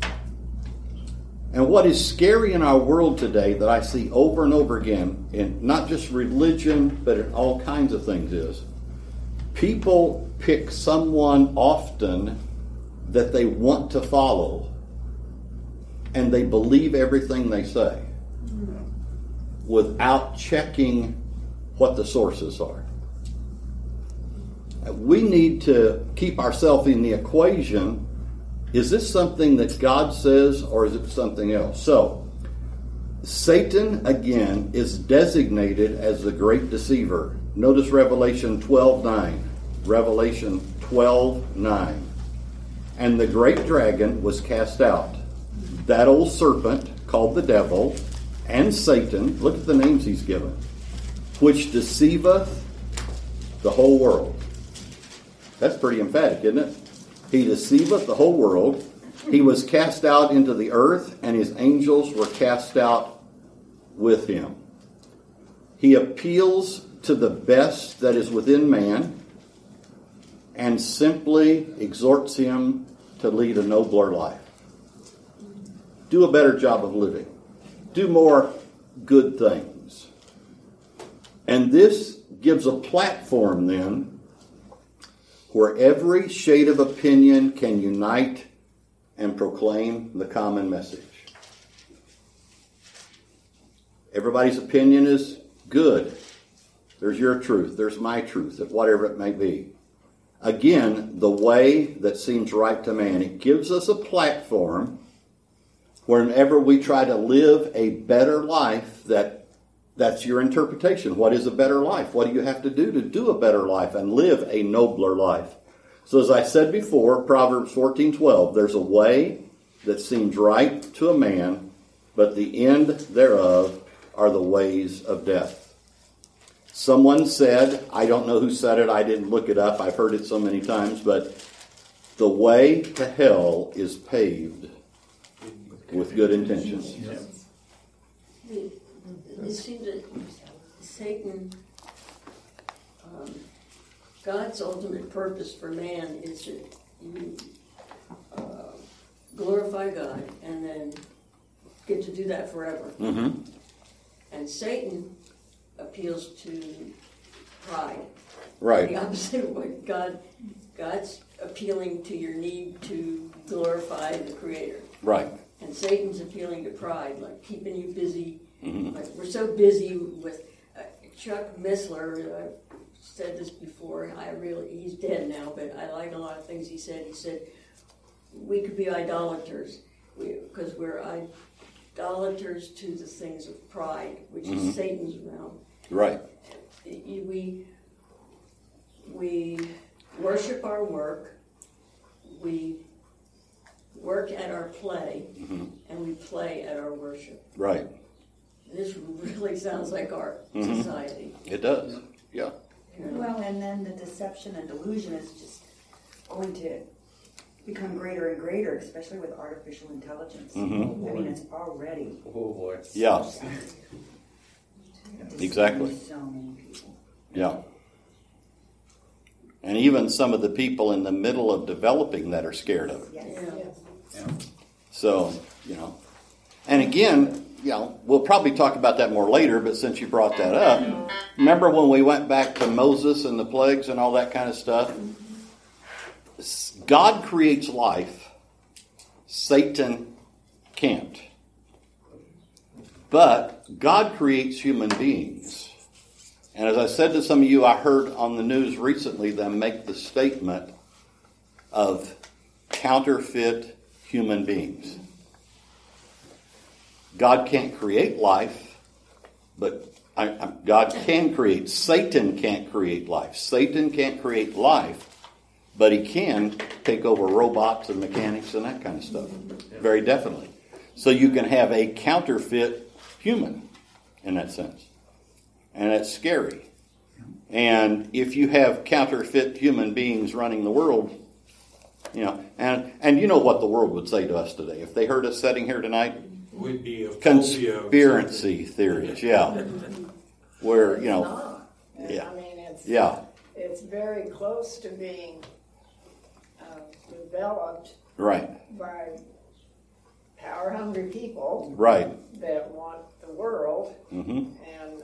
And what is scary in our world today that I see over and over again, in not just religion, but in all kinds of things, is people pick someone often that they want to follow, and they believe everything they say without checking what the sources are. We need to keep ourselves in the equation. Is this something that God says, or is it something else? So, Satan, again, is designated as the great deceiver. Notice Revelation 12:9. Revelation 12:9. And the great dragon was cast out. That old serpent called the devil and Satan. Look at the names he's given. which deceiveth the whole world. That's pretty emphatic, isn't it? He deceiveth the whole world. He was cast out into the earth, and his angels were cast out with him. He appeals to the best that is within man and simply exhorts him to lead a nobler life. Do a better job of living. Do more good things. And this gives a platform then where every shade of opinion can unite and proclaim the common message. Everybody's opinion is good. There's your truth. There's my truth, whatever it may be. Again, the way that seems right to man. It gives us a platform whenever we try to live a better life, that's your interpretation. What is a better life? What do you have to do a better life and live a nobler life? So as I said before, Proverbs 14:12, there's a way that seems right to a man, but the end thereof are the ways of death. Someone said, I don't know who said it, I didn't look it up, I've heard it so many times, but the way to hell is paved with good intentions. It seems that Satan, God's ultimate purpose for man is that you glorify God and then get to do that forever. Mm-hmm. And Satan appeals to pride. Right. The opposite of what God's appealing to your need to glorify the Creator. Right. And Satan's appealing to pride, like keeping you busy. Mm-hmm. Like we're so busy with Chuck Missler. I've said this before. He's dead now, but I like a lot of things he said. He said we could be idolaters because we're idolaters to the things of pride, which Mm-hmm. is Satan's realm. Right. We worship our work. We work at our play, Mm-hmm. and we play at our worship. Right. This really sounds like our Mm-hmm. society. It does. Yeah. Well, and then the deception and delusion is just going to become greater and greater, especially with artificial intelligence. Mm-hmm. I mean, it's already. Oh boy. Yeah. Exactly. So many people. Yeah. And even some of the people in the middle of developing that are scared of it. Yes. Yeah. So, and again, we'll probably talk about that more later, but since you brought that up, remember when we went back to Moses and the plagues and all that kind of stuff? God creates life. Satan can't. But God creates human beings. And as I said to some of you, I heard on the news recently them make the statement of counterfeit human beings. God can't create life, but God can create. Satan can't create life. Satan can't create life, but he can take over robots and mechanics and that kind of stuff. Very definitely. So you can have a counterfeit human in that sense. And that's scary. And if you have counterfeit human beings running the world, and you know what the world would say to us today. If they heard us sitting here tonight, Would be a conspiracy theories, yeah. Where, It's not. yeah. I mean, it's very close to being developed Right. by power-hungry people Right. that want the world, Mm-hmm. and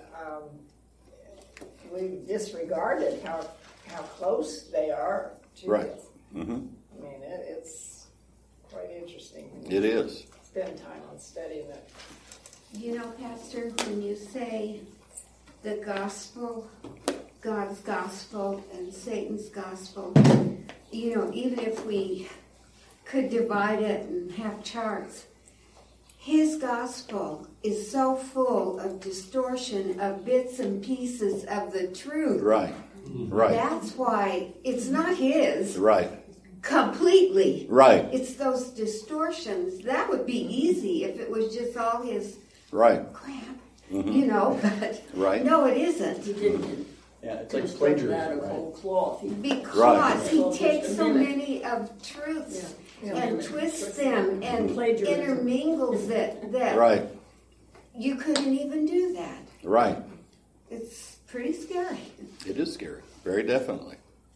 we've disregarded how close they are to Right. it. Mm-hmm. I mean, it's quite interesting. It is. Spend time on studying it. You know, Pastor, when you say the gospel, God's gospel and Satan's gospel, even if we could divide it and have charts, his gospel is so full of distortion of bits and pieces of the truth. Right. Right. That's why it's not his Right. completely. Right. It's those distortions. That would be easy if it was just all his Right. crap. you know, but Right. no, it isn't. He didn't. Yeah, it's like Out plagiarism, of right? whole cloth. Because Right. he Well, takes just a so minute. many of truths Yeah. and Yeah. twists them and Plagiarism. intermingles it that Right. you couldn't even do that. Right. It's pretty scary. It is scary. Very definitely.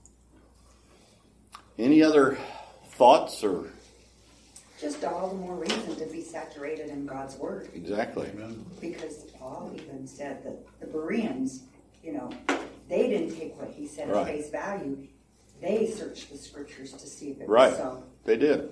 Any other thoughts or Just all the more reason to be saturated in God's word. exactly? Because Paul even said that the Bereans, they didn't take what he said Right. at face value. They searched the scriptures to see if it Right. was so. They did.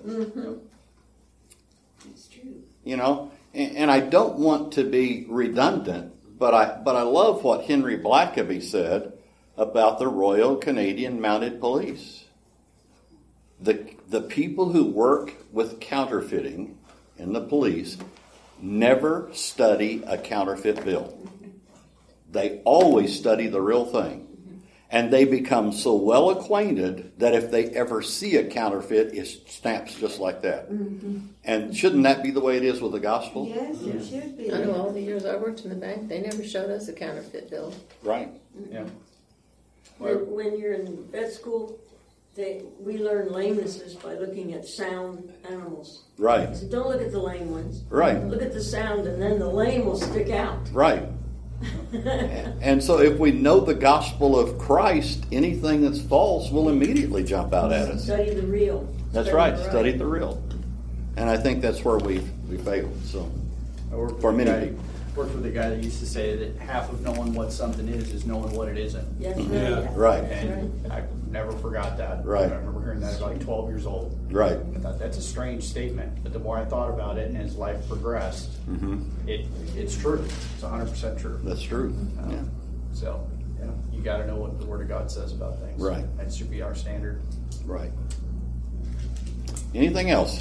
It's true. And I don't want to be redundant, but I love what Henry Blackaby said about the Royal Canadian Mounted Police. The people who work with counterfeiting in the police never study a counterfeit bill. They always study the real thing. And they become so well acquainted that if they ever see a counterfeit, it snaps just like that. And shouldn't that be the way it is with the gospel? Yes, it should be. I know all the years I worked in the bank, they never showed us a counterfeit bill. Right. Yeah. When you're in vet school, we learn lamenesses by looking at sound animals. Right. So don't look at the lame ones. Right. Look at the sound, and then the lame will stick out. Right. And so if we know the gospel of Christ, anything that's false will immediately jump out at us. Study the real. That's right. Study the real. And I think that's where we failed. So I worked for with a many guy- people. Worked with a guy that used to say that half of knowing what something is knowing what it isn't. Yes, Yeah. Right. And I never forgot that. Right. I remember hearing that at like 12 years old. Right. I thought that's a strange statement, but the more I thought about it and as life progressed, it's true. It's 100% true. That's true. Yeah. So, you got to know what the Word of God says about things. Right. That should be our standard. Right. Anything else?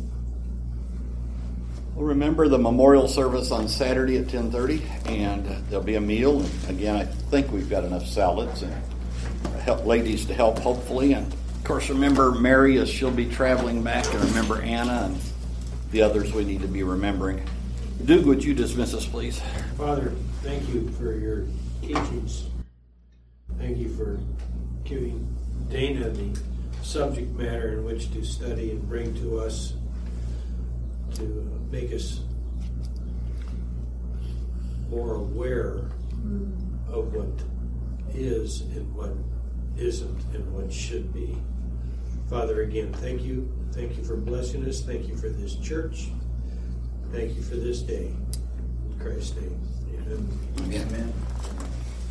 Well, remember the memorial service on Saturday at 10:30, and there'll be a meal. And again, I think we've got enough salads and help ladies to help, hopefully. And of course, remember Mary as she'll be traveling back, and remember Anna and the others we need to be remembering. Doug, would you dismiss us, please? Father, thank you for your teachings. Thank you for giving Dana the subject matter in which to study and bring to us to make us more aware of what is and what isn't and what should be. Father, again, thank you. Thank you for blessing us. Thank you for this church. Thank you for this day. In Christ's name. Amen. Amen.